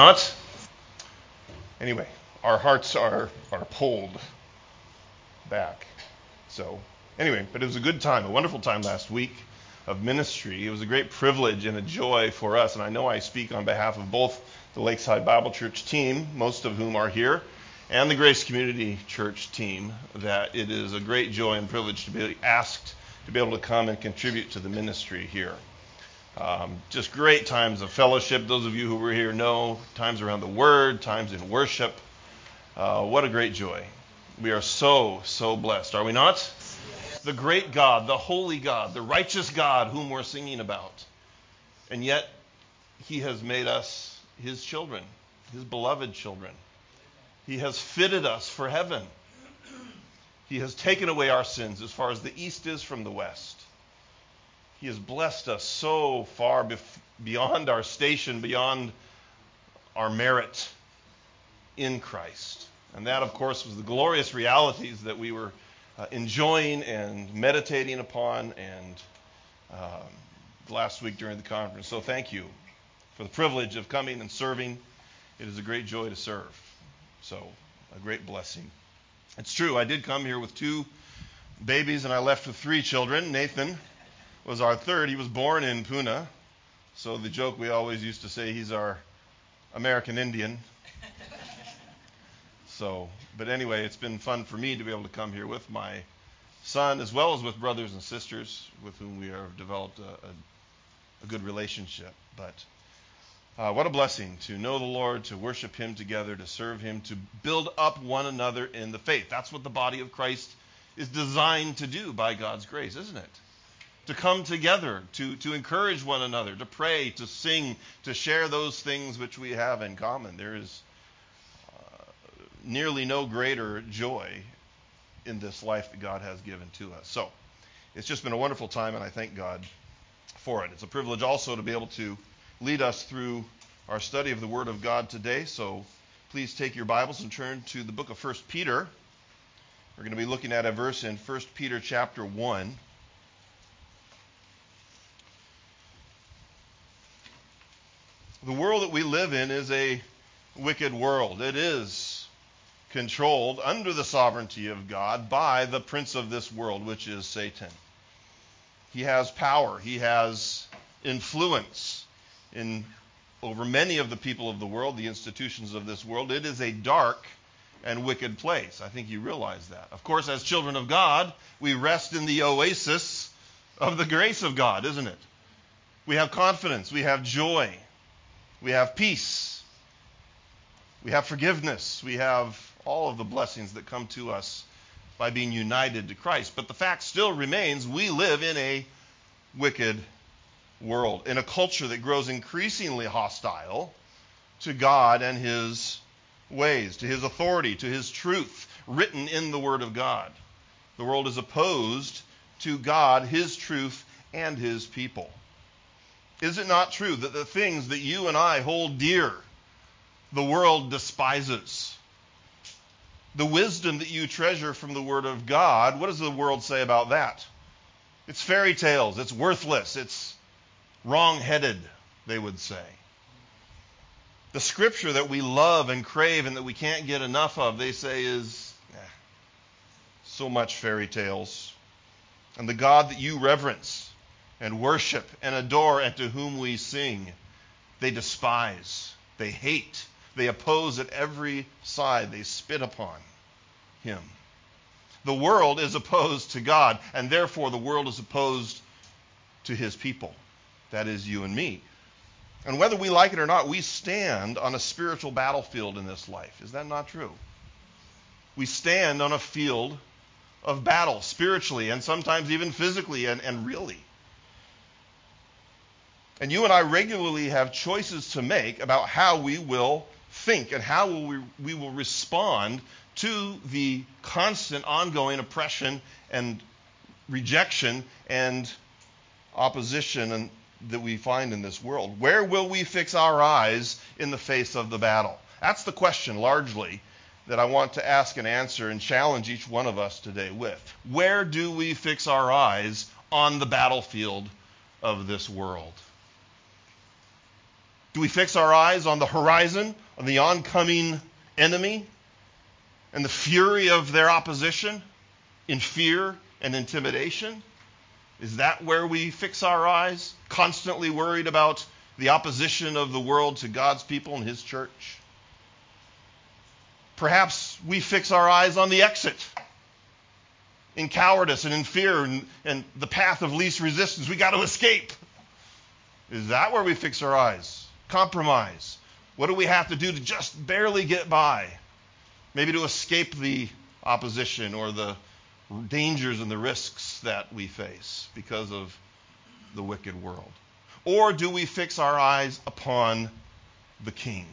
Not? Anyway, our hearts are pulled back. So, anyway, but it was a good time, a wonderful time last week of ministry. It was a great privilege and a joy for us, and I know I speak on behalf of both the Lakeside Bible Church team, most of whom are here, and the Grace Community Church team, that it is a great joy and privilege to be asked to be able to come and contribute to the ministry here. Just great times of fellowship. Those of you who were here know times around the Word, times in worship. What a great joy. We are so blessed, are we not? The great God, the holy God, the righteous God whom we're singing about. And yet, He has made us His children, His beloved children. He has fitted us for heaven. He has taken away our sins as far as the east is from the west. He has blessed us so far beyond our station, beyond our merit in Christ. And that, of course, was the glorious realities that we were enjoying and meditating upon and last week during the conference. So thank you for the privilege of coming and serving. It is a great joy to serve. So a great blessing. It's true, I did come here with 2 babies and I left with 3 children. Nathan was our third. He was born in Pune. So the joke we always used to say, he's our American Indian. But anyway, it's been fun for me to be able to come here with my son, as well as with brothers and sisters with whom we have developed a good relationship. But what a blessing to know the Lord, to worship Him together, to serve Him, to build up one another in the faith. That's what the body of Christ is designed to do by God's grace, isn't it? To come together, to encourage one another, to pray, to sing, to share those things which we have in common. There is nearly no greater joy in this life that God has given to us. So, it's just been a wonderful time, and I thank God for it. It's a privilege also to be able to lead us through our study of the Word of God today. So, please take your Bibles and turn to the book of 1 Peter. We're going to be looking at a verse in 1 Peter chapter 1. The world that we live in is a wicked world. It is controlled under the sovereignty of God by the prince of this world, which is Satan. He has power. He has influence over many of the people of the world, the institutions of this world. It is a dark and wicked place. I think you realize that. Of course, as children of God, we rest in the oasis of the grace of God, isn't it? We have confidence. We have joy. We have peace. We have forgiveness. We have all of the blessings that come to us by being united to Christ. But the fact still remains, we live in a wicked world, in a culture that grows increasingly hostile to God and His ways, to His authority, to His truth written in the Word of God. The world is opposed to God, His truth, and His people. Is it not true that the things that you and I hold dear, the world despises? The wisdom that you treasure from the Word of God, what does the world say about that? It's fairy tales. It's worthless. It's wrong-headed, they would say. The Scripture that we love and crave and that we can't get enough of, they say is so much fairy tales. And the God that you reverence and worship and adore and to whom we sing, they despise, they hate. They oppose at every side. They spit upon Him. The world is opposed to God, and therefore the world is opposed to His people. That is you and me. And whether we like it or not, we stand on a spiritual battlefield in this life. Is that not true? We stand on a field of battle, spiritually, and sometimes even physically and really. And you and I regularly have choices to make about how we will think and how we will respond to the constant ongoing oppression and rejection and opposition that we find in this world. Where will we fix our eyes in the face of the battle? That's the question largely that I want to ask and answer and challenge each one of us today with. Where do we fix our eyes on the battlefield of this world? Do we fix our eyes on the horizon, on the oncoming enemy, and the fury of their opposition in fear and intimidation? Is that where we fix our eyes, constantly worried about the opposition of the world to God's people and His church? Perhaps we fix our eyes on the exit, in cowardice and in fear and the path of least resistance. We got to escape. Is that where we fix our eyes? Compromise. What do we have to do to just barely get by? Maybe to escape the opposition or the dangers and the risks that we face because of the wicked world. Or do we fix our eyes upon the King?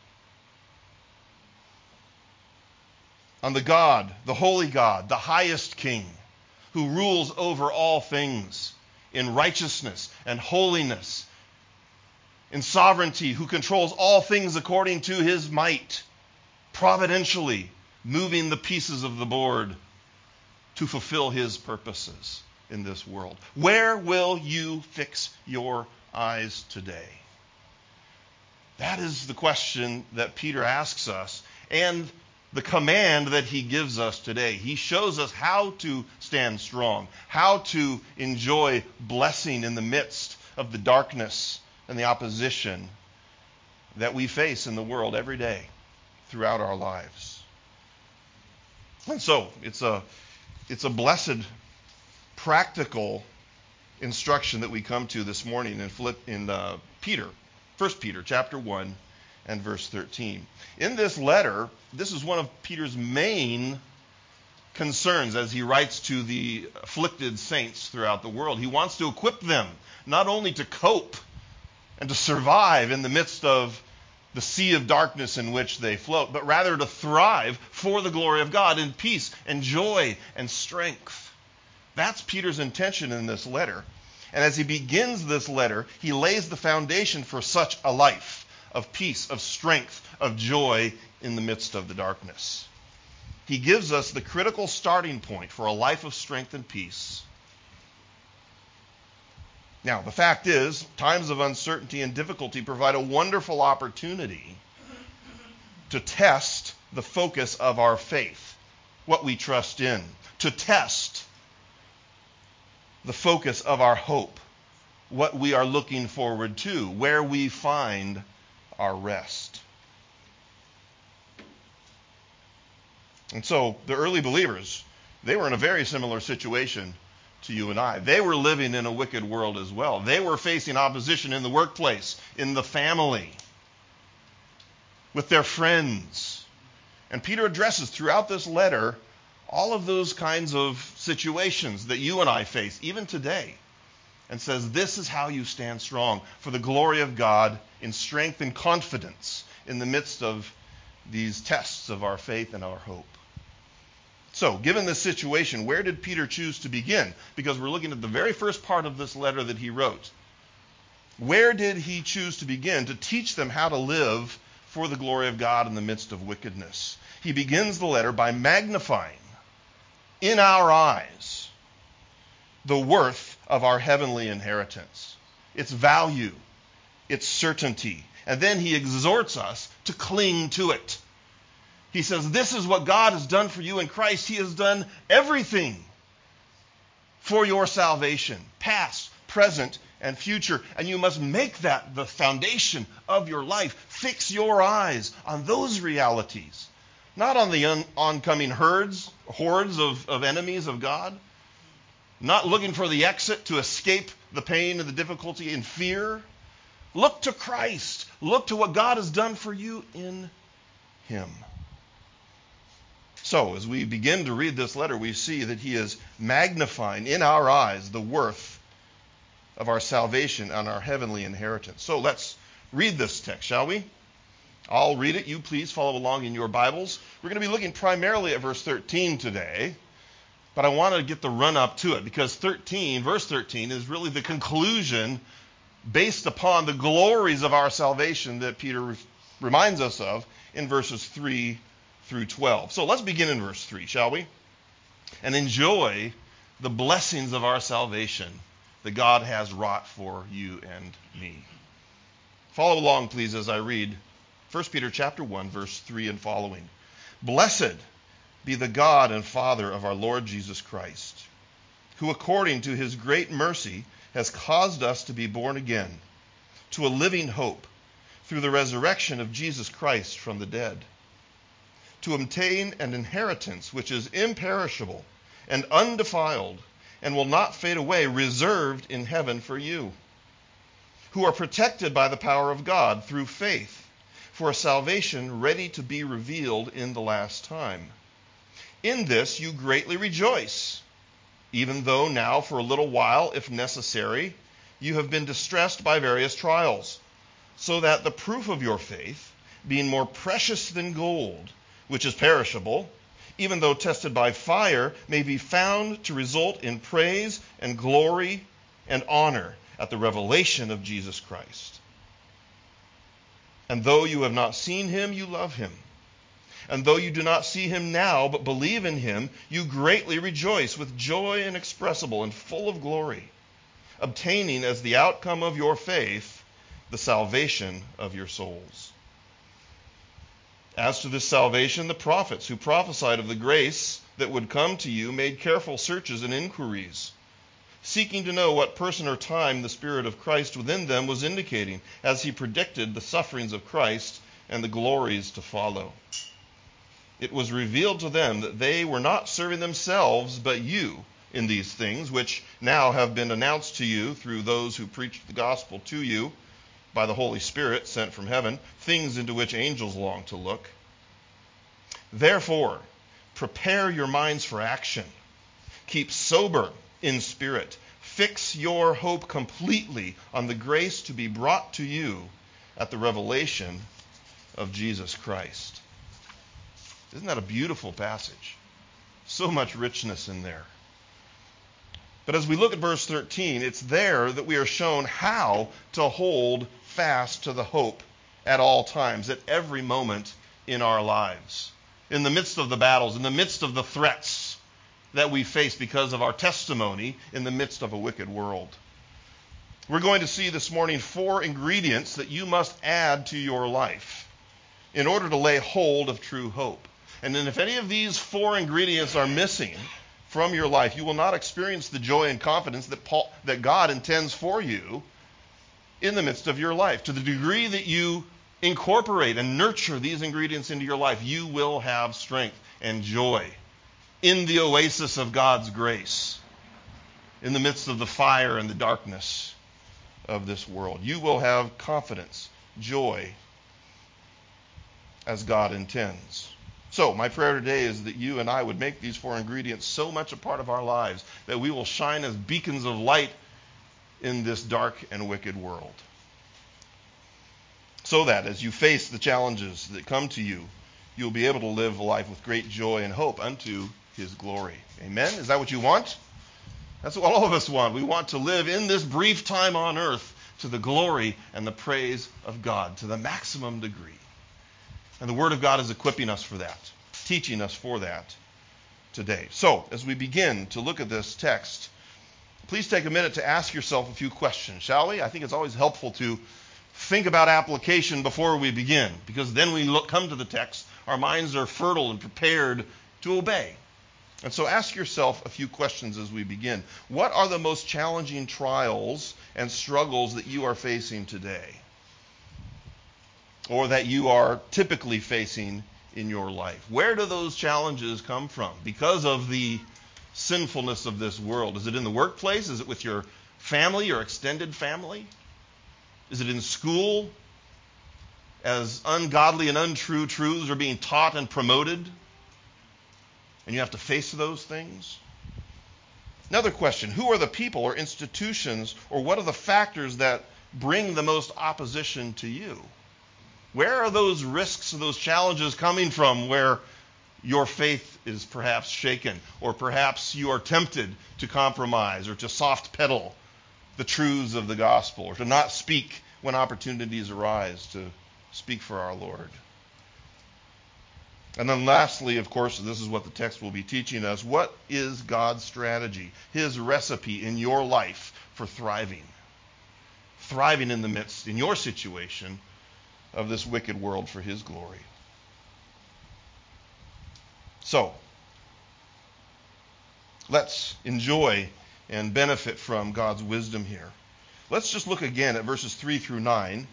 On the God, the holy God, the highest King, who rules over all things in righteousness and holiness, in sovereignty, who controls all things according to His might, providentially moving the pieces of the board to fulfill His purposes in this world. Where will you fix your eyes today? That is the question that Peter asks us, and the command that he gives us today. He shows us how to stand strong, how to enjoy blessing in the midst of the darkness and the opposition that we face in the world every day throughout our lives. And so it's a blessed, practical instruction that we come to this morning in Peter, 1 Peter chapter 1 and verse 13. In this letter, this is one of Peter's main concerns as he writes to the afflicted saints throughout the world. He wants to equip them not only to cope and to survive in the midst of the sea of darkness in which they float, but rather to thrive for the glory of God in peace and joy and strength. That's Peter's intention in this letter. And as he begins this letter, he lays the foundation for such a life of peace, of strength, of joy in the midst of the darkness. He gives us the critical starting point for a life of strength and peace. Now, the fact is, times of uncertainty and difficulty provide a wonderful opportunity to test the focus of our faith, what we trust in, to test the focus of our hope, what we are looking forward to, where we find our rest. And so the early believers, they were in a very similar situation to you and I. They were living in a wicked world as well. They were facing opposition in the workplace, in the family, with their friends. And Peter addresses throughout this letter all of those kinds of situations that you and I face, even today, and says this is how you stand strong for the glory of God in strength and confidence in the midst of these tests of our faith and our hope. So, given this situation, where did Peter choose to begin? Because we're looking at the very first part of this letter that he wrote. Where did he choose to begin to teach them how to live for the glory of God in the midst of wickedness? He begins the letter by magnifying in our eyes the worth of our heavenly inheritance, its value, its certainty. And then he exhorts us to cling to it. He says, this is what God has done for you in Christ. He has done everything for your salvation, past, present, and future. And you must make that the foundation of your life. Fix your eyes on those realities, not on the oncoming hordes of enemies of God, not looking for the exit to escape the pain and the difficulty and fear. Look to Christ. Look to what God has done for you in Him. So, as we begin to read this letter, we see that he is magnifying in our eyes the worth of our salvation and our heavenly inheritance. So let's read this text, shall we? I'll read it. You please follow along in your Bibles. We're going to be looking primarily at verse 13 today, but I want to get the run-up to it because verse 13 is really the conclusion based upon the glories of our salvation that Peter reminds us of in verses 3 through 12. So let's begin in verse 3, shall we? And enjoy the blessings of our salvation that God has wrought for you and me. Follow along, please, as I read 1 Peter chapter 1, verse 3 and following. Blessed be the God and Father of our Lord Jesus Christ, who according to his great mercy has caused us to be born again to a living hope through the resurrection of Jesus Christ from the dead, to obtain an inheritance which is imperishable and undefiled and will not fade away, reserved in heaven for you, who are protected by the power of God through faith, for a salvation ready to be revealed in the last time. In this you greatly rejoice, even though now for a little while, if necessary, you have been distressed by various trials, so that the proof of your faith, being more precious than gold, which is perishable, even though tested by fire, may be found to result in praise and glory and honor at the revelation of Jesus Christ. And though you have not seen him, you love him. And though you do not see him now, but believe in him, you greatly rejoice with joy inexpressible and full of glory, obtaining as the outcome of your faith the salvation of your souls. As to this salvation, the prophets who prophesied of the grace that would come to you made careful searches and inquiries, seeking to know what person or time the Spirit of Christ within them was indicating, as he predicted the sufferings of Christ and the glories to follow. It was revealed to them that they were not serving themselves, but you in these things, which now have been announced to you through those who preached the gospel to you by the Holy Spirit sent from heaven, things into which angels long to look. Therefore, prepare your minds for action. Keep sober in spirit. Fix your hope completely on the grace to be brought to you at the revelation of Jesus Christ. Isn't that a beautiful passage? So much richness in there. But as we look at verse 13, it's there that we are shown how to hold fast to the hope at all times, at every moment in our lives. In the midst of the battles, in the midst of the threats that we face because of our testimony in the midst of a wicked world. We're going to see this morning 4 ingredients that you must add to your life in order to lay hold of true hope. And then if any of these 4 ingredients are missing from your life, you will not experience the joy and confidence that God intends for you in the midst of your life. To the degree that you incorporate and nurture these ingredients into your life, you will have strength and joy in the oasis of God's grace, in the midst of the fire and the darkness of this world. You will have confidence, joy, as God intends. So, my prayer today is that you and I would make these 4 ingredients so much a part of our lives that we will shine as beacons of light in this dark and wicked world. So that as you face the challenges that come to you, you'll be able to live a life with great joy and hope unto his glory. Amen? Is that what you want? That's what all of us want. We want to live in this brief time on earth to the glory and the praise of God to the maximum degree. And the Word of God is equipping us for that, teaching us for that today. So, as we begin to look at this text, please take a minute to ask yourself a few questions, shall we? I think it's always helpful to think about application before we begin, because then we come to the text, our minds are fertile and prepared to obey. And so ask yourself a few questions as we begin. What are the most challenging trials and struggles that you are facing today? Or that you are typically facing in your life? Where do those challenges come from? Because of the sinfulness of this world. Is it in the workplace? Is it with your family, your extended family? Is it in school? As ungodly and untrue truths are being taught and promoted, and you have to face those things? Another question, who are the people or institutions, or what are the factors that bring the most opposition to you? Where are those risks, those challenges coming from where your faith is perhaps shaken, or perhaps you are tempted to compromise or to soft pedal the truths of the gospel, or to not speak when opportunities arise to speak for our Lord? And then lastly, of course, this is what the text will be teaching us. What is God's strategy, his recipe in your life for thriving? thriving in the midst, in your situation, of this wicked world for his glory. So, let's enjoy and benefit from God's wisdom here. Let's just look again at verses 3 through 9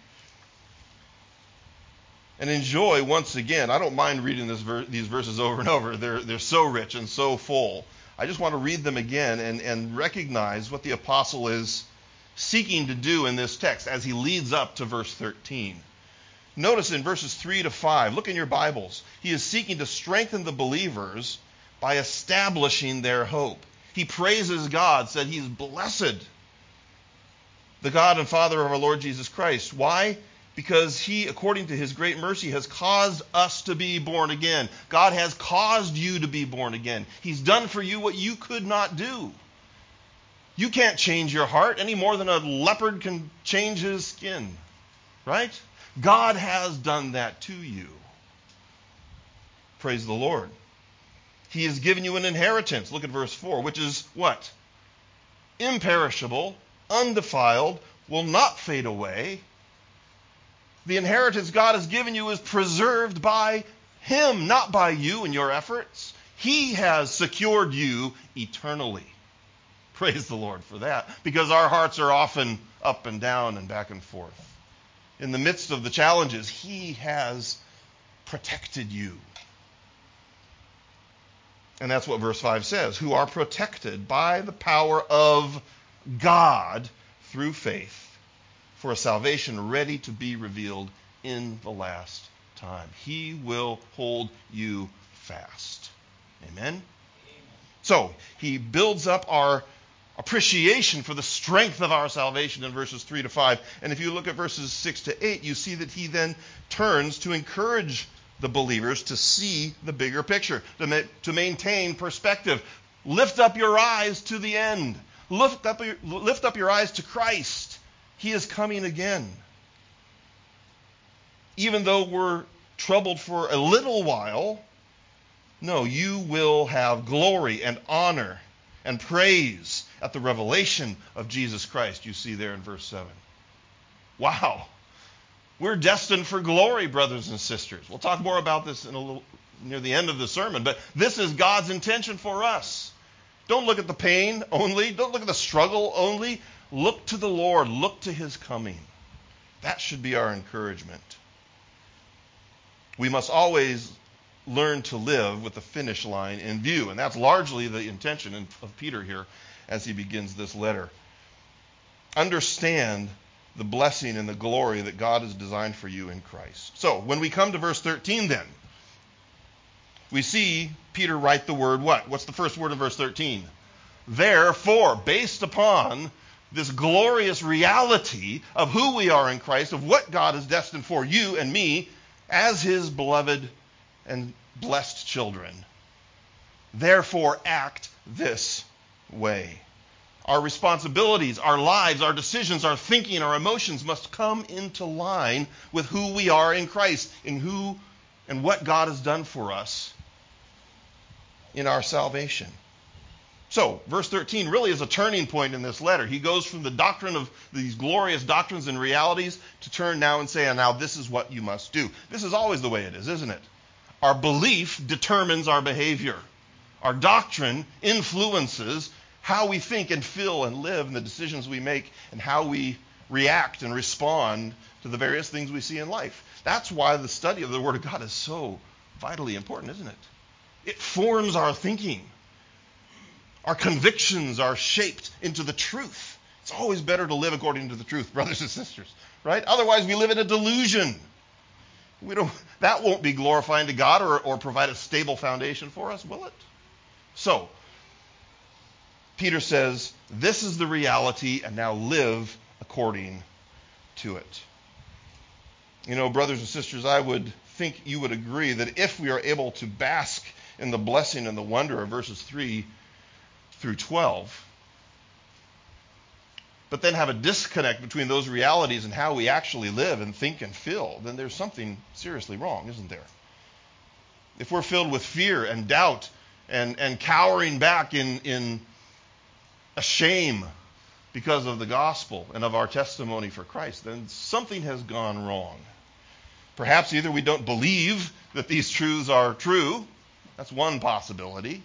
and enjoy once again. I don't mind reading these verses over and over. They're so rich and so full. I just want to read them again and recognize what the apostle is seeking to do in this text as he leads up to verse 13. Notice in verses 3 to 5, look in your Bibles, he is seeking to strengthen the believers by establishing their hope. He praises God, said he's blessed, the God and Father of our Lord Jesus Christ. Why? Because he, according to his great mercy, has caused us to be born again. God has caused you to be born again. He's done for you what you could not do. You can't change your heart any more than a leopard can change his skin, right? God has done that to you. Praise the Lord. He has given you an inheritance. Look at verse 4, which is what? Imperishable, undefiled, will not fade away. The inheritance God has given you is preserved by him, not by you and your efforts. He has secured you eternally. Praise the Lord for that, because our hearts are often up and down and back and forth. In the midst of the challenges, he has protected you. And that's what verse 5 says, who are protected by the power of God through faith for a salvation ready to be revealed in the last time. He will hold you fast. Amen? So, he builds up our appreciation for the strength of our salvation in verses 3 to 5. And if you look at verses 6 to 8, you see that he then turns to encourage the believers to see the bigger picture, to maintain perspective. Lift up your eyes to the end. Lift up your eyes to Christ. He is coming again. Even though we're troubled for a little while, no, you will have glory and honor and praise at the revelation of Jesus Christ, you see there in verse 7. Wow. We're destined for glory, brothers and sisters. We'll talk more about this in a little near the end of the sermon, but this is God's intention for us. Don't look at the pain only. Don't look at the struggle only. Look to the Lord. Look to his coming. That should be our encouragement. We must always learn to live with the finish line in view, and that's largely the intention of Peter here as he begins this letter. Understand the blessing and the glory that God has designed for you in Christ. So, when we come to verse 13 then, we see Peter write the word what? What's the first word of verse 13? Therefore, based upon this glorious reality of who we are in Christ, of what God has destined for you and me as his beloved and blessed children, therefore act this way. Our responsibilities, our lives, our decisions, our thinking, our emotions must come into line with who we are in Christ, in who and what God has done for us in our salvation. So, verse 13 really is a turning point in this letter. He goes from the doctrine of these glorious doctrines and realities to turn now and say, and now this is what you must do. This is always the way it is, isn't it? Our belief determines our behavior. Our doctrine influences how we think and feel and live and the decisions we make and how we react and respond to the various things we see in life. That's why the study of the Word of God is so vitally important, isn't it? It forms our thinking. Our convictions are shaped into the truth. It's always better to live according to the truth, brothers and sisters, right? Otherwise, we live in a delusion. That won't be glorifying to God or provide a stable foundation for us, will it? So, Peter says, this is the reality, and now live according to it. You know, brothers and sisters, I would think you would agree that if we are able to bask in the blessing and the wonder of verses 3 through 12, but then have a disconnect between those realities and how we actually live and think and feel, then there's something seriously wrong, isn't there? If we're filled with fear and doubt and cowering back in a shame because of the gospel and of our testimony for Christ, then something has gone wrong. Perhaps either we don't believe that these truths are true. That's one possibility.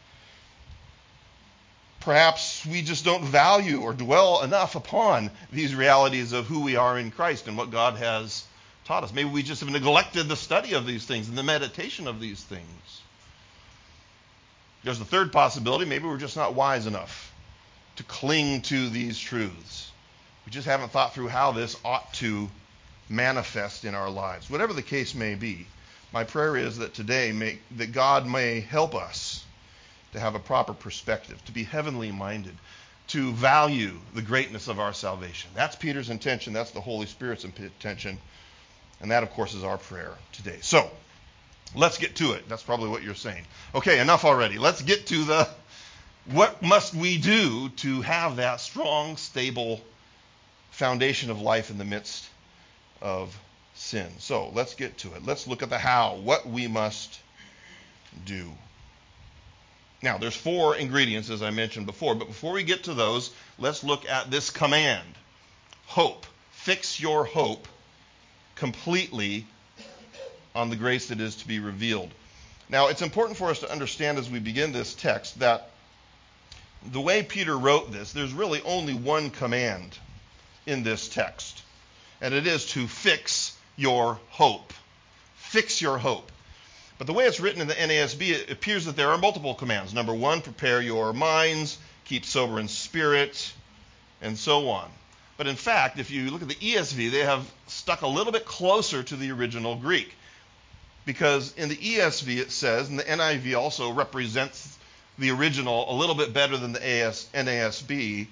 Perhaps we just don't value or dwell enough upon these realities of who we are in Christ and what God has taught us. Maybe we just have neglected the study of these things and the meditation of these things. There's the third possibility. Maybe we're just not wise enough to cling to these truths. We just haven't thought through how this ought to manifest in our lives. Whatever the case may be, my prayer is that today that God may help us to have a proper perspective, to be heavenly minded, to value the greatness of our salvation. That's Peter's intention. That's the Holy Spirit's intention. And that, of course, is our prayer today. So, let's get to it. That's probably what you're saying. Okay, enough already. Let's get to what must we do to have that strong, stable foundation of life in the midst of sin. So, let's get to it. Let's look at the how, what we must do. Now, there's 4 ingredients, as I mentioned before, but before we get to those, let's look at this command. Hope. Fix your hope completely on the grace that is to be revealed. Now, it's important for us to understand as we begin this text that the way Peter wrote this, there's really only one command in this text, and it is to fix your hope. Fix your hope. But the way it's written in the NASB, it appears that there are multiple commands. Number 1, prepare your minds, keep sober in spirit, and so on. But in fact, if you look at the ESV, they have stuck a little bit closer to the original Greek. Because in the ESV it says, and the NIV also represents the original a little bit better than the NASB,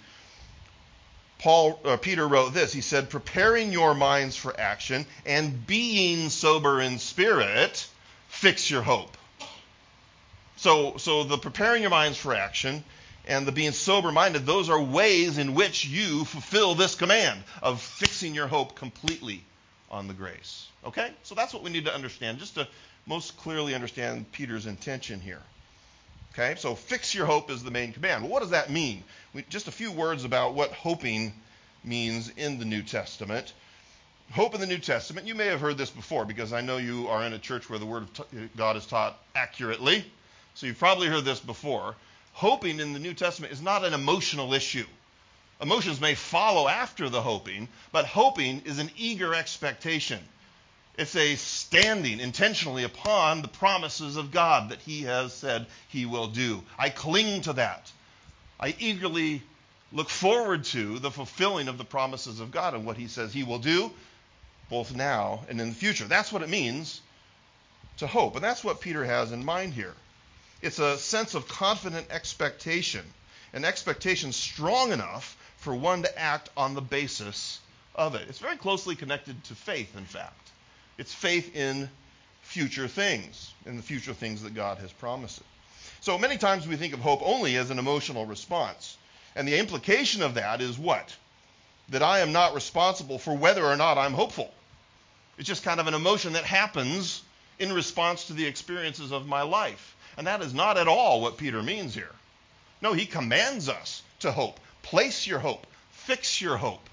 Peter wrote this. He said, preparing your minds for action and being sober in spirit, fix your hope. So the preparing your minds for action and the being sober-minded, those are ways in which you fulfill this command of fixing your hope completely on the grace. Okay? So that's what we need to understand, just to most clearly understand Peter's intention here. Okay? So fix your hope is the main command. Well, what does that mean? Just a few words about what hoping means in the New Testament. Hope in the New Testament, you may have heard this before because I know you are in a church where the Word of God is taught accurately. So you've probably heard this before. Hoping in the New Testament is not an emotional issue. Emotions may follow after the hoping, but hoping is an eager expectation. It's a standing intentionally upon the promises of God that He has said He will do. I cling to that. I eagerly look forward to the fulfilling of the promises of God and what He says He will do, both now and in the future. That's what it means to hope. And that's what Peter has in mind here. It's a sense of confident expectation, an expectation strong enough for one to act on the basis of it. It's very closely connected to faith, in fact. It's faith in future things, in the future things that God has promised. So many times we think of hope only as an emotional response. And the implication of that is what? That I am not responsible for whether or not I'm hopeful. It's just kind of an emotion that happens in response to the experiences of my life. And that is not at all what Peter means here. No, he commands us to hope. Place your hope. Fix your hope.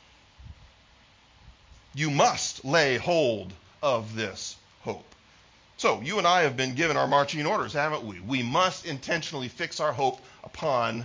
You must lay hold of this hope. So, you and I have been given our marching orders, haven't we? We must intentionally fix our hope upon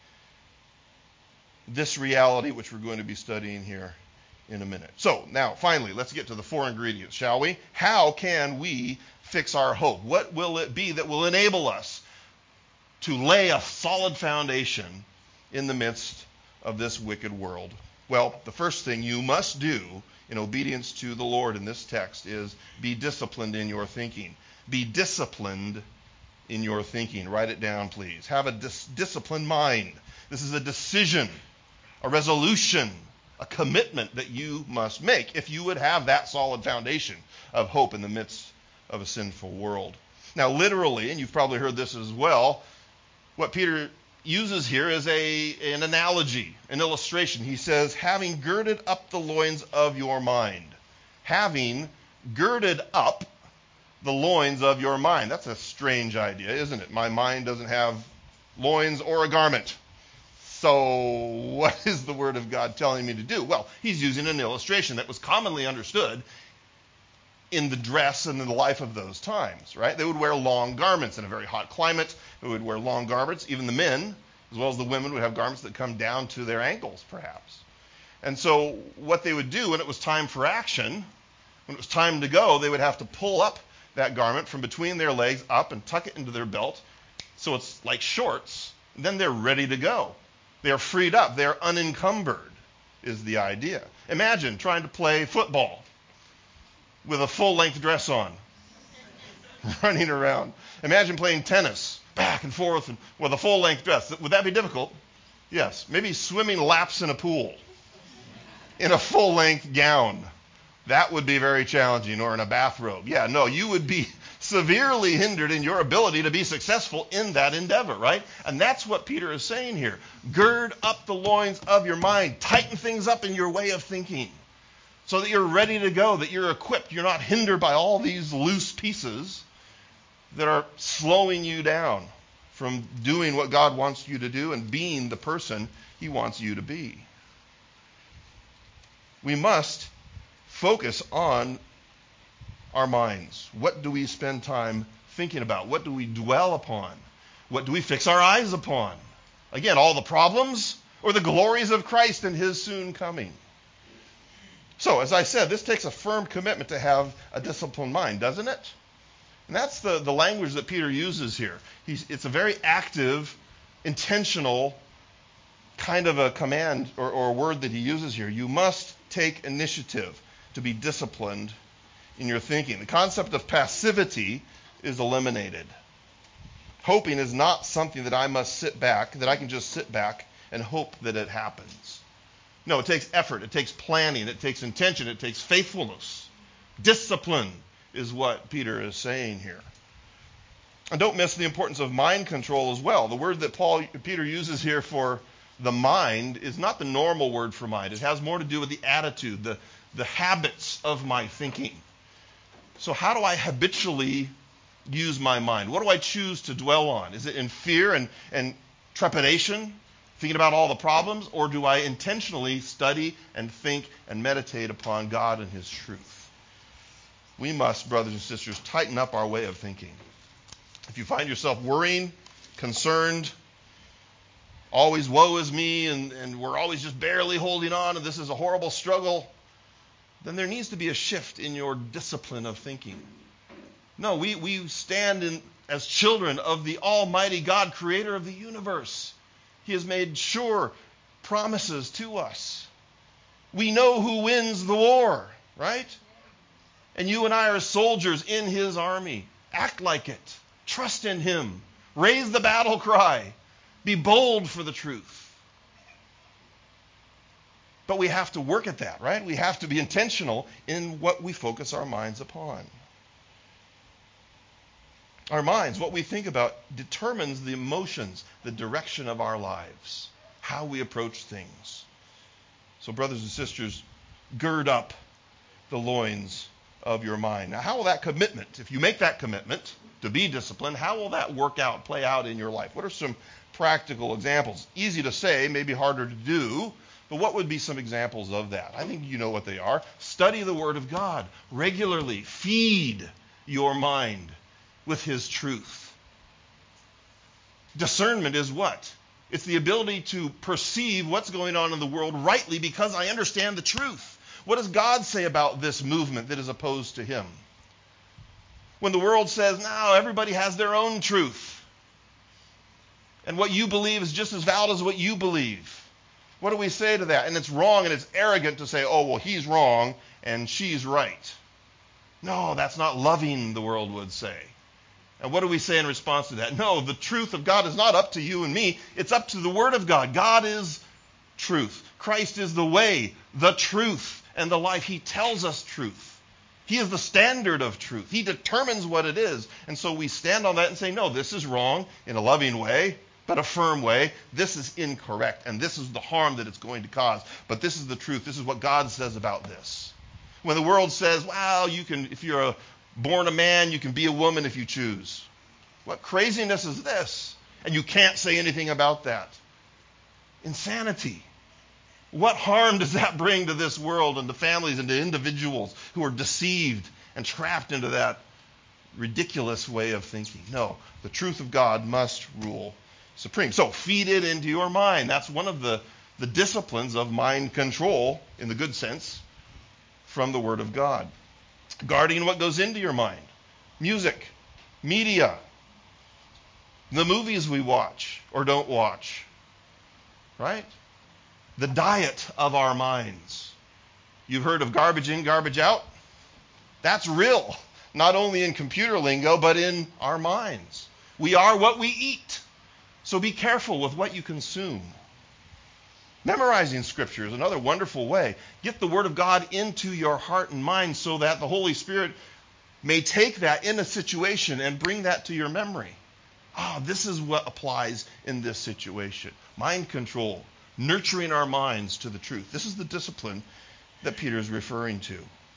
this reality, which we're going to be studying here in a minute. So, now, finally, let's get to the 4 ingredients, shall we? How can we fix our hope? What will it be that will enable us to lay a solid foundation in the midst of this wicked world? Well, the first thing you must do in obedience to the Lord in this text is be disciplined in your thinking. Be disciplined in your thinking. Write it down, please. Have a disciplined mind. This is a decision, a resolution, a commitment that you must make if you would have that solid foundation of hope in the midst of a sinful world. Now, literally, and you've probably heard this as well, what Peter uses here is an analogy, an illustration. He says, having girded up the loins of your mind. Having girded up the loins of your mind. That's a strange idea, isn't it? My mind doesn't have loins or a garment. So what is the Word of God telling me to do? Well, he's using an illustration that was commonly understood in the dress and in the life of those times, right? They would wear long garments in a very hot climate. They would wear long garments. Even the men, as well as the women, would have garments that come down to their ankles, perhaps. And so what they would do when it was time for action, when it was time to go, they would have to pull up that garment from between their legs up and tuck it into their belt so it's like shorts. And then they're ready to go. They're freed up. They're unencumbered is the idea. Imagine trying to play football with a full-length dress on, running around. Imagine playing tennis, back and forth, and with a full-length dress. Would that be difficult? Yes. Maybe swimming laps in a pool in a full-length gown. That would be very challenging, or in a bathrobe. Yeah, no, you would be severely hindered in your ability to be successful in that endeavor, right? And that's what Peter is saying here. Gird up the loins of your mind. Tighten things up in your way of thinking, so that you're ready to go, that you're equipped. You're not hindered by all these loose pieces that are slowing you down from doing what God wants you to do and being the person he wants you to be. We must focus on our minds. What do we spend time thinking about? What do we dwell upon? What do we fix our eyes upon? Again, all the problems or the glories of Christ and his soon coming? So, as I said, this takes a firm commitment to have a disciplined mind, doesn't it? And that's the language that Peter uses here. It's a very active, intentional kind of a command or word that he uses here. You must take initiative to be disciplined in your thinking. The concept of passivity is eliminated. Hoping is not something that I must sit back, that I can just sit back and hope that it happens. No, it takes effort, it takes planning, it takes intention, it takes faithfulness. Discipline is what Peter is saying here. And don't miss the importance of mind control as well. The word that Peter uses here for the mind is not the normal word for mind. It has more to do with the attitude, the habits of my thinking. So how do I habitually use my mind? What do I choose to dwell on? Is it in fear and trepidation, thinking about all the problems, or do I intentionally study and think and meditate upon God and his truth? We must, brothers and sisters, tighten up our way of thinking. If you find yourself worrying, concerned, always woe is me, and we're always just barely holding on, and this is a horrible struggle, then there needs to be a shift in your discipline of thinking. No, we stand as children of the Almighty God, creator of the universe. He has made sure promises to us. We know who wins the war, right? And you and I are soldiers in his army. Act like it. Trust in him. Raise the battle cry. Be bold for the truth. But we have to work at that, right? We have to be intentional in what we focus our minds upon. Our minds, what we think about, determines the emotions, the direction of our lives, how we approach things. So, brothers and sisters, gird up the loins of your mind. Now, how will that commitment, if you make that commitment to be disciplined, how will that work out, play out in your life? What are some practical examples? Easy to say, maybe harder to do, but what would be some examples of that? I think you know what they are. Study the Word of God regularly. Feed your mind with his truth. Discernment is what? It's the ability to perceive what's going on in the world rightly because I understand the truth. What does God say about this movement that is opposed to him? When the world says, no, everybody has their own truth, and what you believe is just as valid as what you believe, what do we say to that? And it's wrong and it's arrogant to say, oh, well, he's wrong and she's right. No, that's not loving, the world would say. And what do we say in response to that? No, the truth of God is not up to you and me. It's up to the Word of God. God is truth. Christ is the way, the truth, and the life. He tells us truth. He is the standard of truth. He determines what it is. And so we stand on that and say, no, this is wrong in a loving way, but a firm way. This is incorrect, and this is the harm that it's going to cause. But this is the truth. This is what God says about this. When the world says, well, you can, if you're born a man, you can be a woman if you choose. What craziness is this? And you can't say anything about that. Insanity. What harm does that bring to this world and to families and to individuals who are deceived and trapped into that ridiculous way of thinking? No, the truth of God must rule supreme. So feed it into your mind. That's one of the disciplines of mind control, in the good sense, from the Word of God. Guarding what goes into your mind. Music, media, the movies we watch or don't watch, right? The diet of our minds. You've heard of garbage in, garbage out? That's real, not only in computer lingo, but in our minds. We are what we eat. So be careful with what you consume. Memorizing Scripture is another wonderful way. Get the Word of God into your heart and mind so that the Holy Spirit may take that in a situation and bring that to your memory. This is what applies in this situation. Mind control, nurturing our minds to the truth. This is the discipline that Peter is referring to.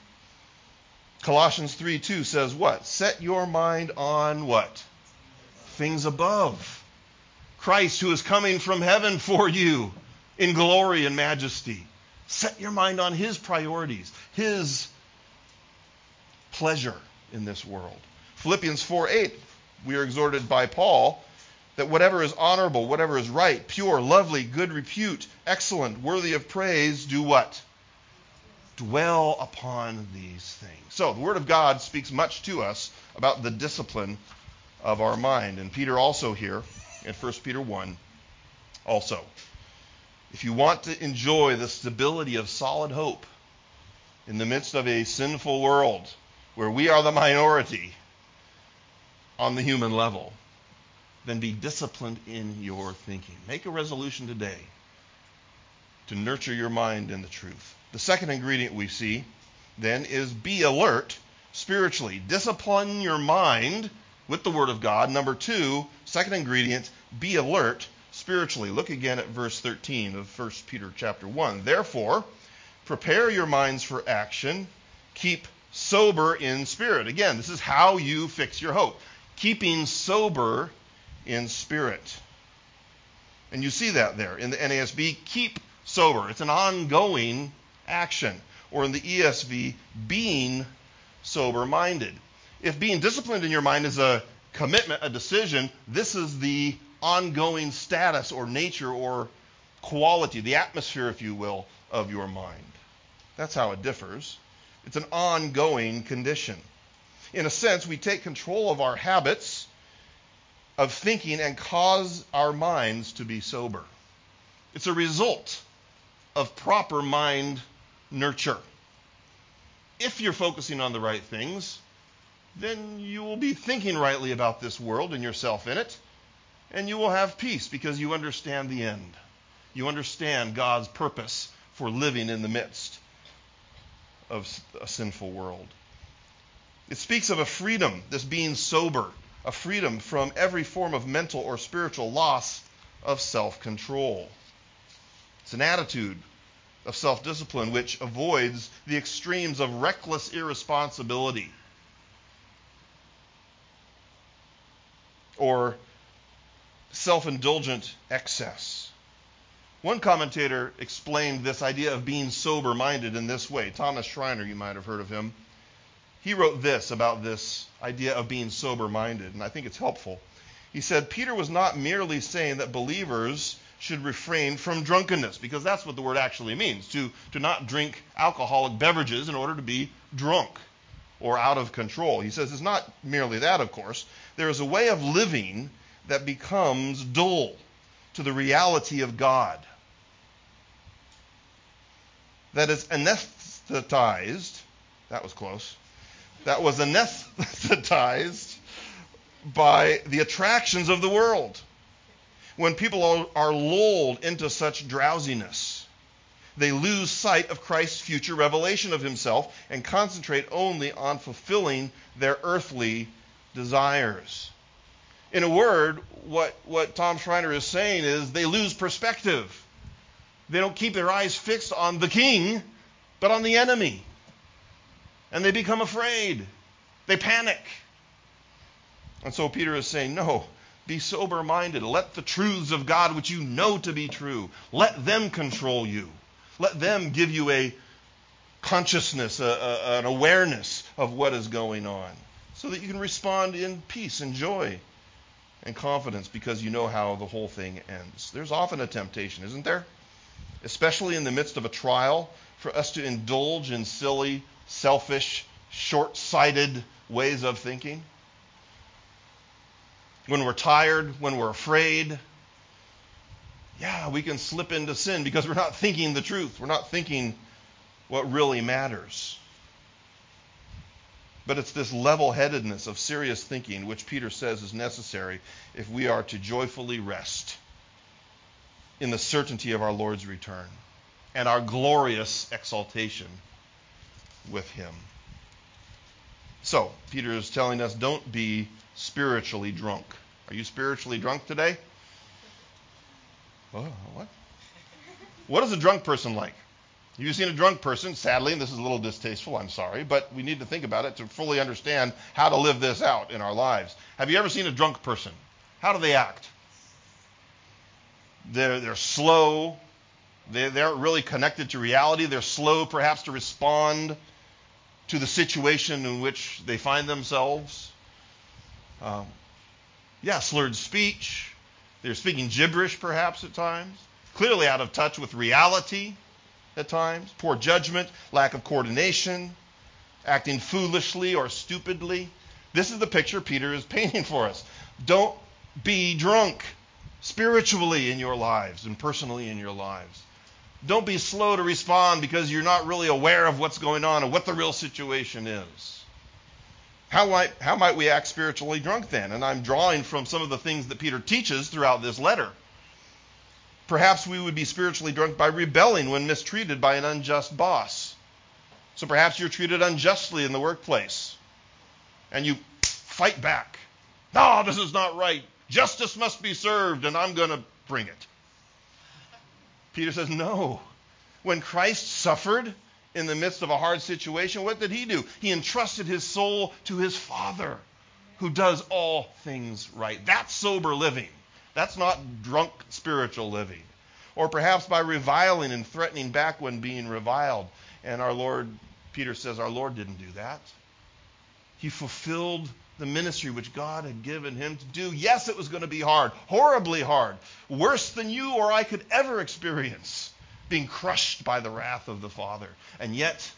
Colossians 3:2 says what? Set your mind on what? Things above. Christ, who is coming from heaven for you in glory and majesty. Set your mind on his priorities, his pleasure in this world. Philippians 4:8, we are exhorted by Paul that whatever is honorable, whatever is right, pure, lovely, good repute, excellent, worthy of praise, do what? Dwell upon these things. So the Word of God speaks much to us about the discipline of our mind. And Peter also here, in 1 Peter 1, also, if you want to enjoy the stability of solid hope in the midst of a sinful world where we are the minority on the human level, then be disciplined in your thinking. Make a resolution today to nurture your mind in the truth. The second ingredient we see then is be alert spiritually. Discipline your mind with the Word of God. Number two, second ingredient, be alert spiritually. Look again at verse 13 of 1 Peter chapter 1. Therefore, prepare your minds for action. Keep sober in spirit. Again, this is how you fix your hope. Keeping sober in spirit. And you see that there in the NASB, keep sober. It's an ongoing action. Or in the ESV, being sober-minded. If being disciplined in your mind is a commitment, a decision, this is the ongoing status or nature or quality, the atmosphere, if you will, of your mind. That's how it differs. It's an ongoing condition. In a sense, we take control of our habits of thinking and cause our minds to be sober. It's a result of proper mind nurture. If you're focusing on the right things, then you will be thinking rightly about this world and yourself in it, and you will have peace because you understand the end. You understand God's purpose for living in the midst of a sinful world. It speaks of a freedom, this being sober, a freedom from every form of mental or spiritual loss of self-control. It's an attitude of self-discipline which avoids the extremes of reckless irresponsibility or self-indulgent excess. One commentator explained this idea of being sober-minded in this way. Thomas Schreiner, you might have heard of him. He wrote this about this idea of being sober-minded, and I think it's helpful. He said, Peter was not merely saying that believers should refrain from drunkenness, because that's what the word actually means, to not drink alcoholic beverages in order to be drunk or out of control. He says it's not merely that, of course. There is a way of living that becomes dull to the reality of God, that is anesthetized, that was close, that was anesthetized by the attractions of the world. When people are lulled into such drowsiness, they lose sight of Christ's future revelation of himself and concentrate only on fulfilling their earthly desires. In a word, what Tom Schreiner is saying is they lose perspective. They don't keep their eyes fixed on the king, but on the enemy. And they become afraid. They panic. And so Peter is saying, no, Be sober-minded. Let the truths of God, which you know to be true, let them control you. Let them give you a consciousness, an awareness of what is going on, so that you can respond in peace and joy and confidence because you know how the whole thing ends. There's often a temptation, isn't there? Especially in the midst of a trial, for us to indulge in silly, selfish, short-sighted ways of thinking. When we're tired, when we're afraid, we can slip into sin because we're not thinking the truth. We're not thinking what really matters. But it's this level-headedness of serious thinking which Peter says is necessary if we are to joyfully rest in the certainty of our Lord's return and our glorious exaltation with him. So, Peter is telling us, don't be spiritually drunk. Are you spiritually drunk today? Oh, what? What is a drunk person like? Have you seen a drunk person? Sadly, and this is a little distasteful, I'm sorry, but we need to think about it to fully understand how to live this out in our lives. Have you ever seen a drunk person? How do they act? They're slow. They aren't really connected to reality. They're slow, perhaps, to respond to the situation in which they find themselves. Slurred speech. They're speaking gibberish, perhaps, at times. Clearly out of touch with reality at times. Poor judgment, lack of coordination, acting foolishly or stupidly. This is the picture Peter is painting for us. Don't be drunk spiritually in your lives and personally in your lives. Don't be slow to respond because you're not really aware of what's going on and what the real situation is. How might we act spiritually drunk then? And I'm drawing from some of the things that Peter teaches throughout this letter. Perhaps we would be spiritually drunk by rebelling when mistreated by an unjust boss. So perhaps you're treated unjustly in the workplace, and you fight back. No, this is not right. Justice must be served, and I'm going to bring it. Peter says, no. When Christ suffered in the midst of a hard situation, what did he do? He entrusted his soul to his Father, who does all things right. That's sober living. That's not drunk spiritual living. Or perhaps by reviling and threatening back when being reviled. And our Lord, Peter says, our Lord didn't do that. He fulfilled the ministry which God had given him to do. Yes, it was going to be hard, horribly hard, worse than you or I could ever experience, being crushed by the wrath of the Father. And yet,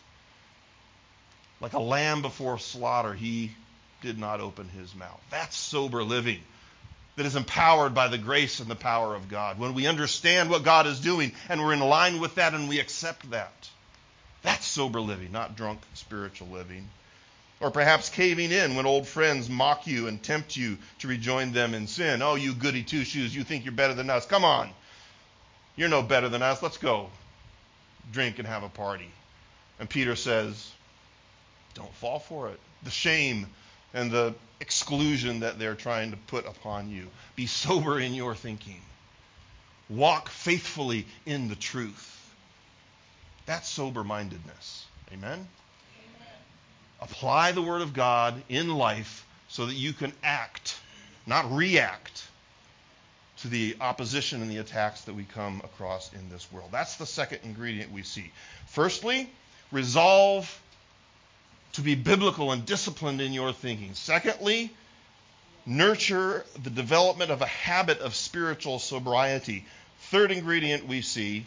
like a lamb before slaughter, he did not open his mouth. That's sober living that is empowered by the grace and the power of God. When we understand what God is doing and we're in line with that and we accept that, that's sober living, not drunk spiritual living. Or perhaps caving in when old friends mock you and tempt you to rejoin them in sin. Oh, you goody two-shoes, you think you're better than us. Come on. You're no better than us. Let's go drink and have a party. And Peter says, don't fall for it. The shame and the exclusion that they're trying to put upon you. Be sober in your thinking. Walk faithfully in the truth. That's sober-mindedness. Amen? Apply the Word of God in life so that you can act, not react, to the opposition and the attacks that we come across in this world. That's the second ingredient we see. Firstly, resolve to be biblical and disciplined in your thinking. Secondly, nurture the development of a habit of spiritual sobriety. Third ingredient we see,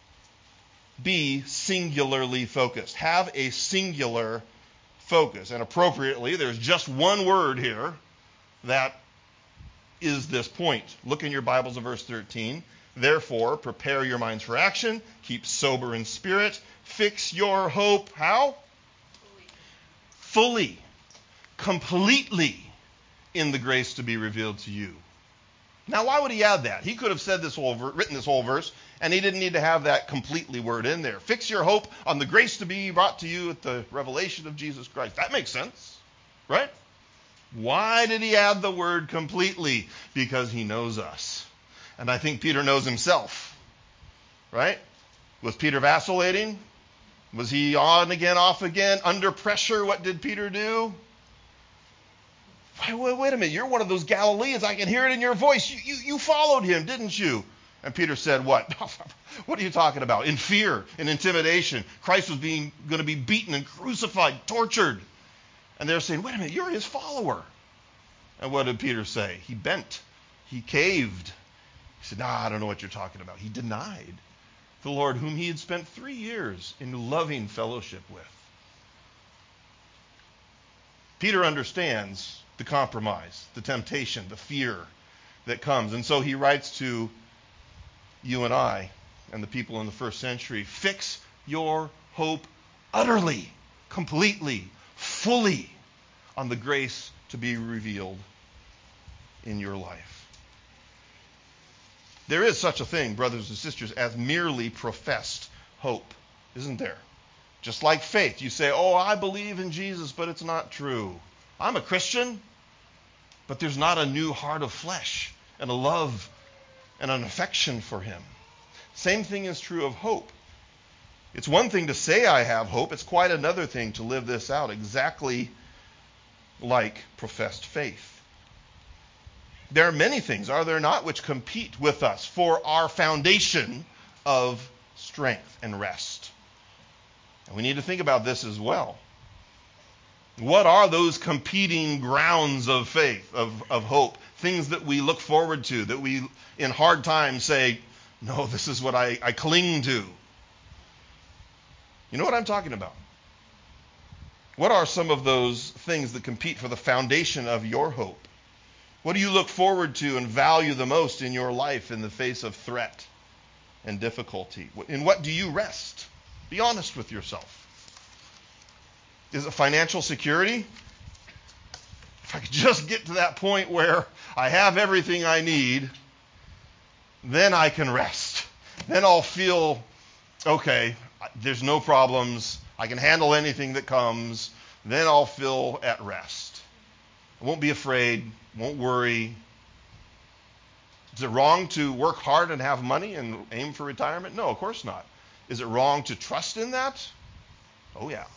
be singularly focused. Have a singular focus. And appropriately, there's just one word here that is this point. Look in your Bibles at verse 13. Therefore, prepare your minds for action. Keep sober in spirit. Fix your hope, how? Fully, completely in the grace to be revealed to you. Now, why would he add that? He could have said written this whole verse, and he didn't need to have that completely word in there. Fix your hope on the grace to be brought to you at the revelation of Jesus Christ. That makes sense, right? Why did he add the word completely? Because he knows us. And I think Peter knows himself, right? Was Peter vacillating? Was he on again, off again, under pressure? What did Peter do? Wait a minute, you're one of those Galileans. I can hear it in your voice. You followed him, didn't you? And Peter said, what? What are you talking about? In fear and intimidation. Christ was going to be beaten and crucified, tortured. And they're saying, wait a minute, you're his follower. And what did Peter say? He bent. He caved. He said, I don't know what you're talking about. He denied the Lord whom he had spent 3 years in loving fellowship with. Peter understands the compromise, the temptation, the fear that comes. And so he writes to you and I and the people in the first century, fix your hope utterly, completely, fully on the grace to be revealed in your life. There is such a thing, brothers and sisters, as merely professed hope, isn't there? Just like faith. You say, I believe in Jesus, but it's not true. I'm a Christian, but there's not a new heart of flesh and a love and an affection for him. Same thing is true of hope. It's one thing to say I have hope. It's quite another thing to live this out exactly like professed faith. There are many things, are there not, which compete with us for our foundation of strength and rest. And we need to think about this as well. What are those competing grounds of faith, of hope, things that we look forward to, that we in hard times say, no, this is what I cling to? You know what I'm talking about? What are some of those things that compete for the foundation of your hope? What do you look forward to and value the most in your life in the face of threat and difficulty? In what do you rest? Be honest with yourself. Is it financial security? If I could just get to that point where I have everything I need, then I can rest. Then I'll feel, okay, there's no problems. I can handle anything that comes. Then I'll feel at rest. I won't be afraid. Won't worry. Is it wrong to work hard and have money and aim for retirement? No, of course not. Is it wrong to trust in that? Oh, yeah.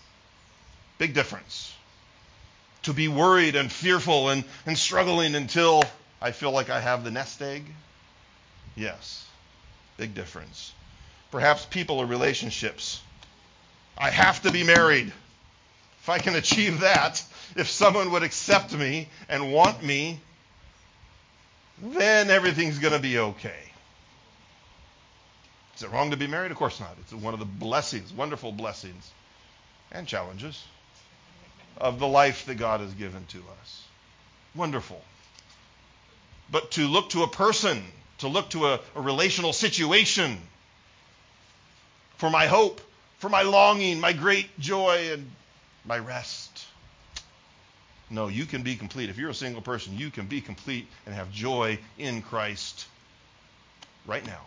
Big difference. To be worried and fearful and struggling until I feel like I have the nest egg? Yes. Big difference. Perhaps people or relationships. I have to be married. If I can achieve that, if someone would accept me and want me, then everything's going to be okay. Is it wrong to be married? Of course not. It's one of the blessings, wonderful blessings and challenges of the life that God has given to us. Wonderful. But to look to a person, to look to a relational situation for my hope, for my longing, my great joy, and my rest. No, you can be complete. If you're a single person, you can be complete and have joy in Christ right now.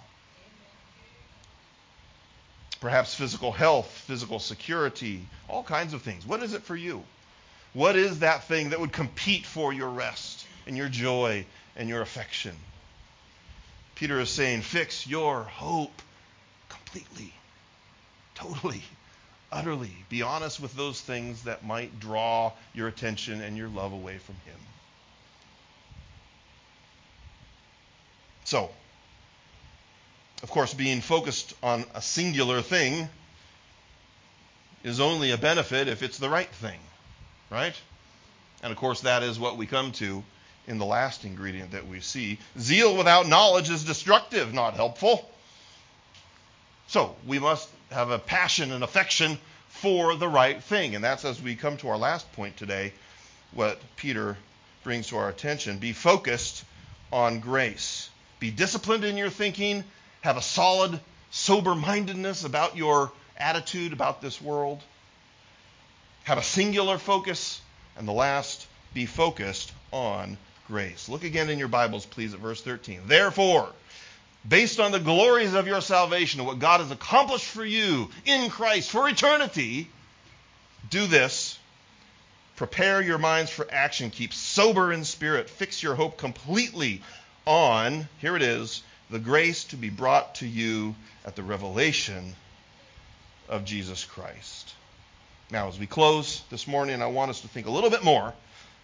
Perhaps physical health, physical security, all kinds of things. What is it for you? What is that thing that would compete for your rest and your joy and your affection? Peter is saying, fix your hope completely, totally, utterly. Be honest with those things that might draw your attention and your love away from him. So, of course, being focused on a singular thing is only a benefit if it's the right thing, right? And of course, that is what we come to in the last ingredient that we see. Zeal without knowledge is destructive, not helpful. So, we must have a passion and affection for the right thing. And that's, as we come to our last point today, what Peter brings to our attention. Be focused on grace. Be disciplined in your thinking. Have a solid, sober-mindedness about your attitude about this world. Have a singular focus. And the last, be focused on grace. Look again in your Bibles, please, at verse 13. Therefore, based on the glories of your salvation and what God has accomplished for you in Christ for eternity, do this. Prepare your minds for action. Keep sober in spirit. Fix your hope completely on, here it is, the grace to be brought to you at the revelation of Jesus Christ. Now, as we close this morning, I want us to think a little bit more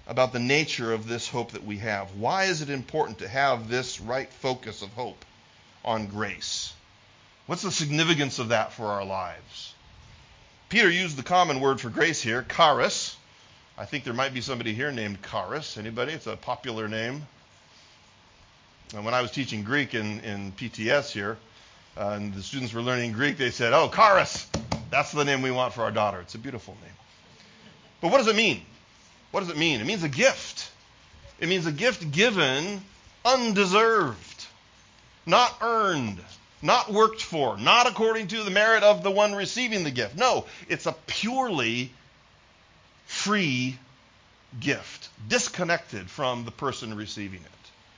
about the nature of this hope that we have. Why is it important to have this right focus of hope on grace? What's the significance of that for our lives? Peter used the common word for grace here, charis. I think there might be somebody here named Charis. Anybody? It's a popular name. And when I was teaching Greek in PTS here, and the students were learning Greek, they said, "Oh, Charis, that's the name we want for our daughter." It's a beautiful name. But what does it mean? What does it mean? It means a gift. It means a gift given undeserved, not earned, not worked for, not according to the merit of the one receiving the gift. No, it's a purely free gift, disconnected from the person receiving it.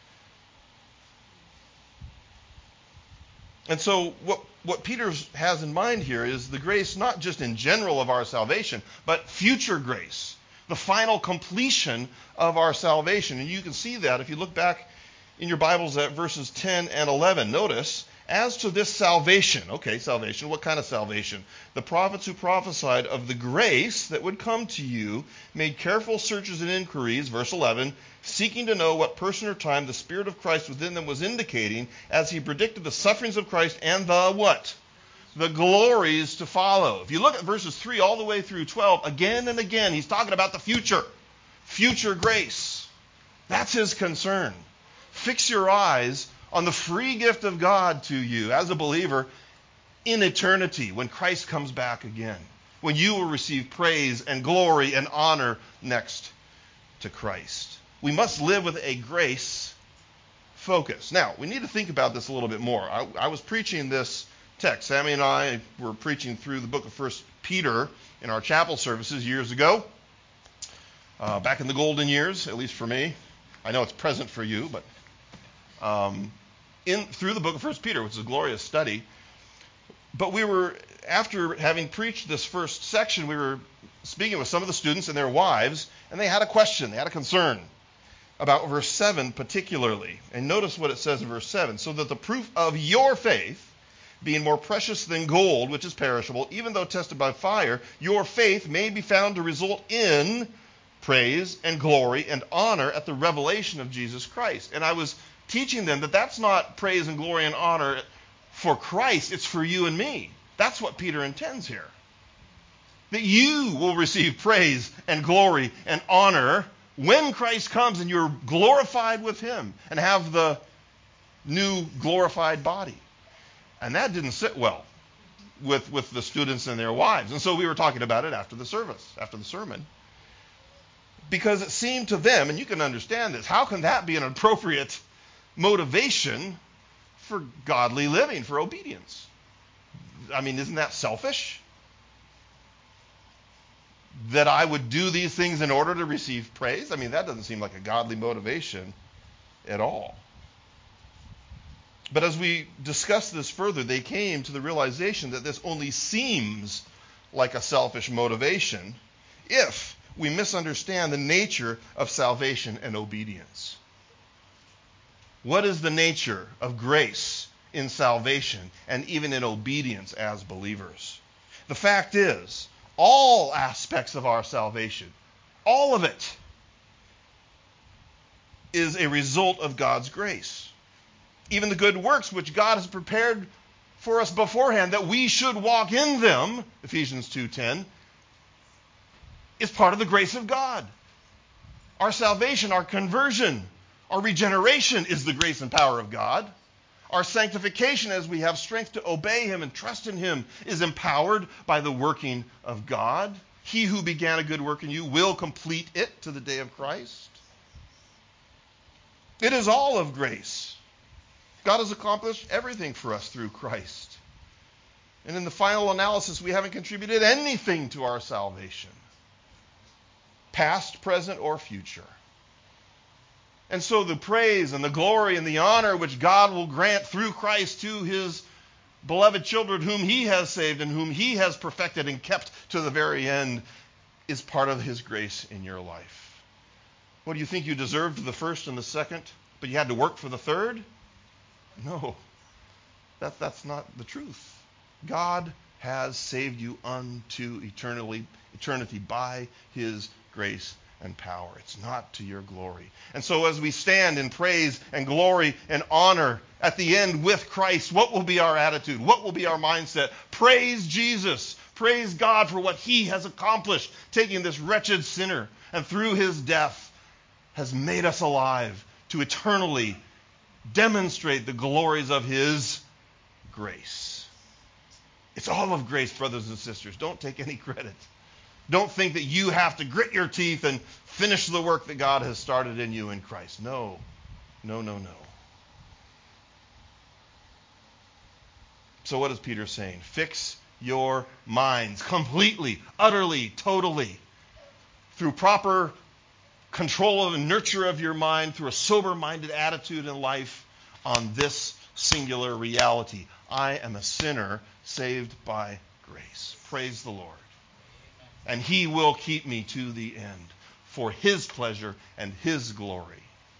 And so what Peter has in mind here is the grace not just in general of our salvation, but future grace, the final completion of our salvation. And you can see that if you look back in your Bibles at verses 10 and 11. Notice, as to this salvation, okay, salvation, what kind of salvation? The prophets who prophesied of the grace that would come to you made careful searches and inquiries, verse 11, seeking to know what person or time the Spirit of Christ within them was indicating as he predicted the sufferings of Christ and the what? The glories to follow. If you look at verses 3 all the way through 12, again and again, he's talking about the future grace. That's his concern. Fix your eyes on the free gift of God to you as a believer in eternity when Christ comes back again, when you will receive praise and glory and honor next to Christ. We must live with a grace focus. Now, we need to think about this a little bit more. I was preaching this text. Sammy and I were preaching through the book of 1 Peter in our chapel services years ago, back in the golden years, at least for me. I know it's present for you, but through the book of 1 Peter, which is a glorious study. But we were, after having preached this first section, we were speaking with some of the students and their wives, and they had a question, they had a concern about verse 7 particularly. And notice what it says in verse 7. So that the proof of your faith, being more precious than gold, which is perishable, even though tested by fire, your faith may be found to result in praise and glory and honor at the revelation of Jesus Christ. And I was teaching them that that's not praise and glory and honor for Christ, it's for you and me. That's what Peter intends here. That you will receive praise and glory and honor when Christ comes and you're glorified with him and have the new glorified body. And that didn't sit well with the students and their wives. And so we were talking about it after the service, after the sermon. Because it seemed to them, and you can understand this, how can that be an appropriate motivation for godly living, for obedience? I mean, isn't that selfish? That I would do these things in order to receive praise? I mean, that doesn't seem like a godly motivation at all. But as we discussed this further, they came to the realization that this only seems like a selfish motivation if we misunderstand the nature of salvation and obedience. What is the nature of grace in salvation and even in obedience as believers? The fact is, all aspects of our salvation, all of it, is a result of God's grace. Even the good works which God has prepared for us beforehand that we should walk in them, Ephesians 2:10, is part of the grace of God. Our salvation, our conversion, our regeneration is the grace and power of God. Our sanctification, as we have strength to obey him and trust in him, is empowered by the working of God. He who began a good work in you will complete it to the day of Christ. It is all of grace. God has accomplished everything for us through Christ. And in the final analysis, we haven't contributed anything to our salvation, past, present, or future. And so the praise and the glory and the honor which God will grant through Christ to his beloved children whom he has saved and whom he has perfected and kept to the very end is part of his grace in your life. What, do you think you deserved the first and the second, but you had to work for the third? No, that's not the truth. God has saved you unto eternity by his grace and power. It's not to your glory. And so as we stand in praise and glory and honor at the end with Christ, what will be our attitude? What will be our mindset? Praise Jesus. Praise God for what he has accomplished, taking this wretched sinner and through his death has made us alive to eternally demonstrate the glories of his grace. It's all of grace, brothers and sisters. Don't take any credit. Don't think that you have to grit your teeth and finish the work that God has started in you in Christ. No. No, no, no. So what is Peter saying? Fix your minds completely, utterly, totally, through proper control and nurture of your mind, through a sober-minded attitude in life on this singular reality. I am a sinner saved by grace. Praise the Lord. And he will keep me to the end for his pleasure and his glory.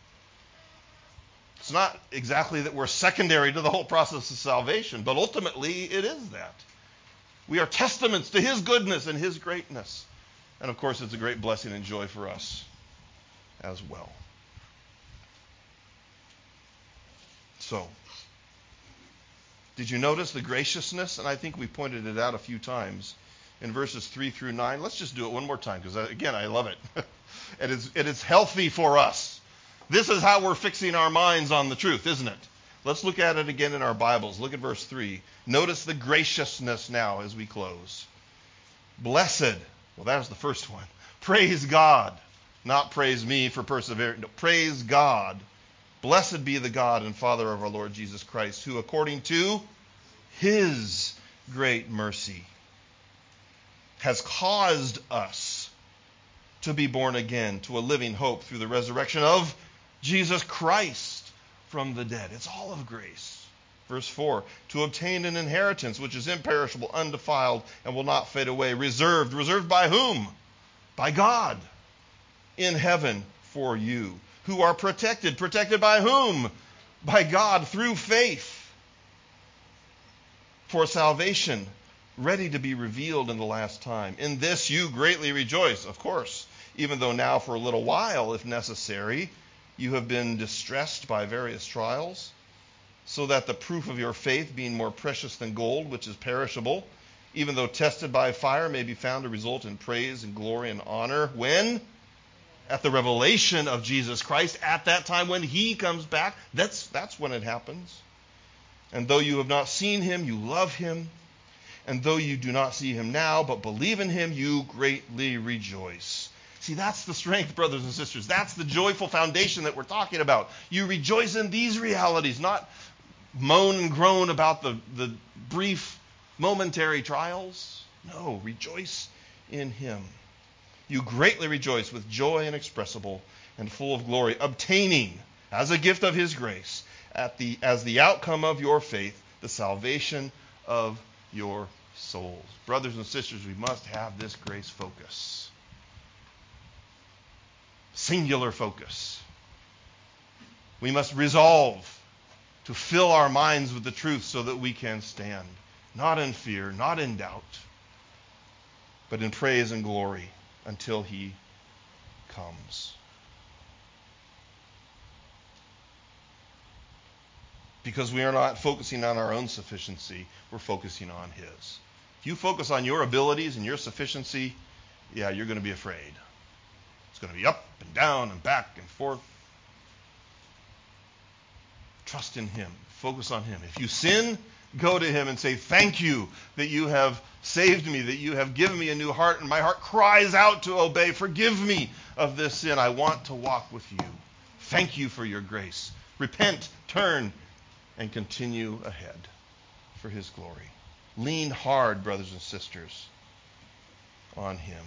It's not exactly that we're secondary to the whole process of salvation, but ultimately it is that. We are testaments to his goodness and his greatness. And of course, it's a great blessing and joy for us as well. So, did you notice the graciousness? And I think we pointed it out a few times in verses 3 through 9. Let's just do it one more time because, again, I love it. It is healthy for us. This is how we're fixing our minds on the truth, isn't it? Let's look at it again in our Bibles. Look at verse 3. Notice the graciousness now as we close. Blessed. Well, that was the first one. Praise God. Not praise me for persevering. No, praise God. Blessed be the God and Father of our Lord Jesus Christ, who according to his great mercy has caused us to be born again to a living hope through the resurrection of Jesus Christ from the dead. It's all of grace. Verse 4, to obtain an inheritance which is imperishable, undefiled, and will not fade away, reserved. Reserved by whom? By God in heaven for you, who are protected. Protected by whom? By God through faith for salvation, ready to be revealed in the last time. In this you greatly rejoice, of course, even though now for a little while, if necessary, you have been distressed by various trials, so that the proof of your faith, being more precious than gold, which is perishable, even though tested by fire, may be found to result in praise and glory and honor. When? At the revelation of Jesus Christ, at that time when he comes back. That's when it happens. And though you have not seen him, you love him. And though you do not see him now, but believe in him, you greatly rejoice. See, that's the strength, brothers and sisters. That's the joyful foundation that we're talking about. You rejoice in these realities, not moan and groan about the brief, momentary trials. No, rejoice in him. You greatly rejoice with joy inexpressible and full of glory, obtaining, as a gift of his grace, as the outcome of your faith, the salvation of your souls. Brothers and sisters, we must have this grace focus. Singular focus. We must resolve to fill our minds with the truth so that we can stand, not in fear, not in doubt, but in praise and glory until he comes. Because we are not focusing on our own sufficiency, we're focusing on his. If you focus on your abilities and your sufficiency, yeah, you're going to be afraid. It's going to be up and down and back and forth. Trust in him. Focus on him. If you sin, go to him and say, thank you that you have saved me, that you have given me a new heart, and my heart cries out to obey. Forgive me of this sin. I want to walk with you. Thank you for your grace. Repent, turn, and continue ahead for his glory. Lean hard, brothers and sisters, on him.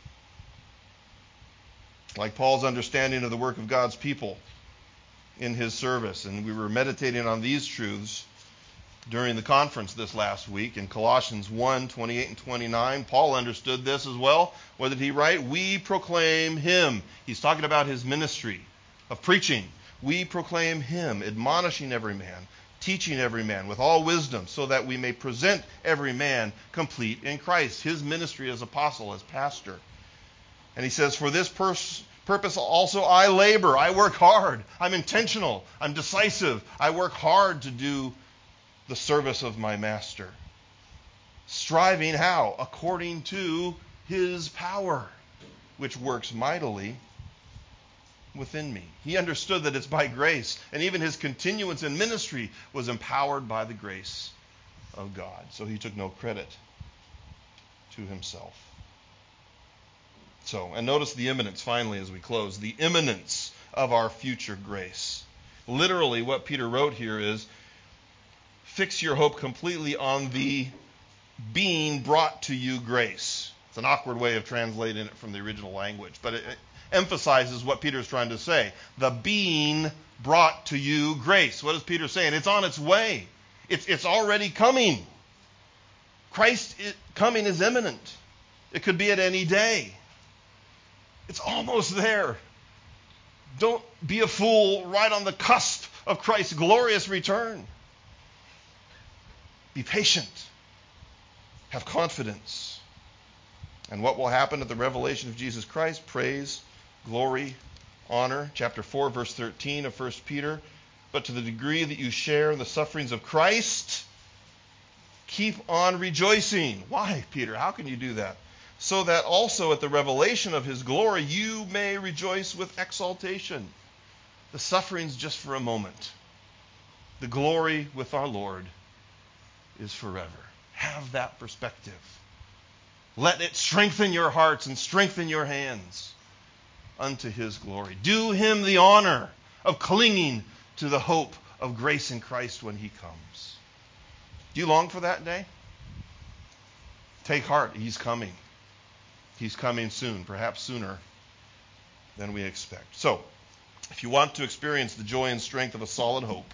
Like Paul's understanding of the work of God's people in his service, and we were meditating on these truths during the conference this last week in Colossians 1, 28 and 29. Paul understood this as well. What did he write? We proclaim him. He's talking about his ministry of preaching. We proclaim him, admonishing every man, teaching every man with all wisdom, so that we may present every man complete in Christ. His ministry as apostle, as pastor. And he says, for this purpose also I labor. I work hard. I'm intentional. I'm decisive. I work hard to do the service of my master. Striving how? According to his power, which works mightily within me. He understood that it's by grace, and even his continuance in ministry was empowered by the grace of God. So he took no credit to himself. So, and notice the imminence finally as we close, the imminence of our future grace. Literally what Peter wrote here is, fix your hope completely on the being brought to you grace. It's an awkward way of translating it from the original language, but it emphasizes what Peter's trying to say. The being brought to you grace. What is Peter saying? It's on its way. It's already coming. Christ coming is imminent. It could be at any day. It's almost there. Don't be a fool right on the cusp of Christ's glorious return. Be patient. Have confidence. And what will happen at the revelation of Jesus Christ? Praise, glory, honor. Chapter 4, verse 13 of 1 Peter. But to the degree that you share in the sufferings of Christ, keep on rejoicing. Why, Peter? How can you do that? So that also at the revelation of his glory you may rejoice with exaltation. The suffering's just for a moment. The glory with our Lord is forever. Have that perspective. Let it strengthen your hearts and strengthen your hands unto his glory. Do him the honor of clinging to the hope of grace in Christ when he comes. Do you long for that day? Take heart. He's coming. He's coming soon, perhaps sooner than we expect. So, if you want to experience the joy and strength of a solid hope,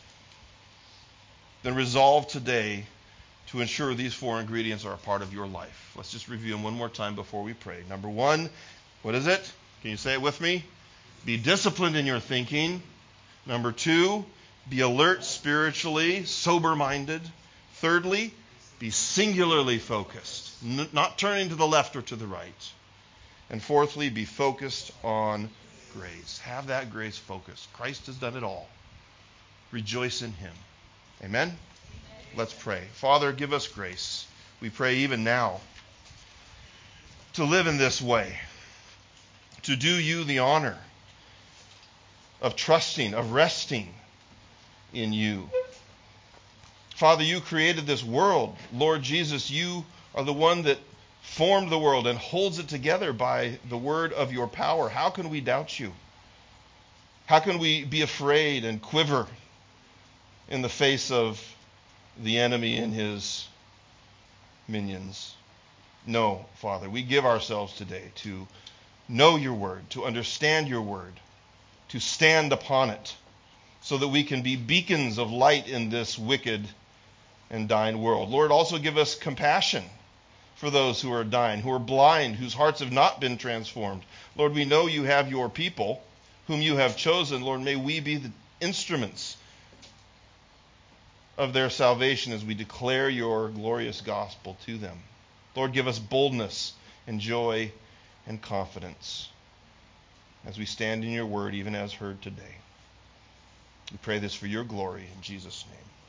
then resolve today to ensure these 4 ingredients are a part of your life. Let's just review them one more time before we pray. Number 1, what is it? Can you say it with me? Be disciplined in your thinking. Number 2, be alert spiritually, sober-minded. Thirdly, be singularly focused, not turning to the left or to the right. And fourthly, be focused on grace. Have that grace focus. Christ has done it all. Rejoice in him. Amen? Let's pray. Father, give us grace. We pray even now to live in this way, to do you the honor of trusting, of resting in you. Father, you created this world. Lord Jesus, you are the one that formed the world and holds it together by the word of your power. How can we doubt you? How can we be afraid and quiver in the face of the enemy and his minions? No, Father, we give ourselves today to know your word, to understand your word, to stand upon it, so that we can be beacons of light in this wicked and dying world. Lord, also give us compassion for those who are dying, who are blind, whose hearts have not been transformed. Lord, we know you have your people whom you have chosen. Lord, may we be the instruments of their salvation as we declare your glorious gospel to them. Lord, give us boldness and joy and confidence as we stand in your word, even as heard today. We pray this for your glory in Jesus' name.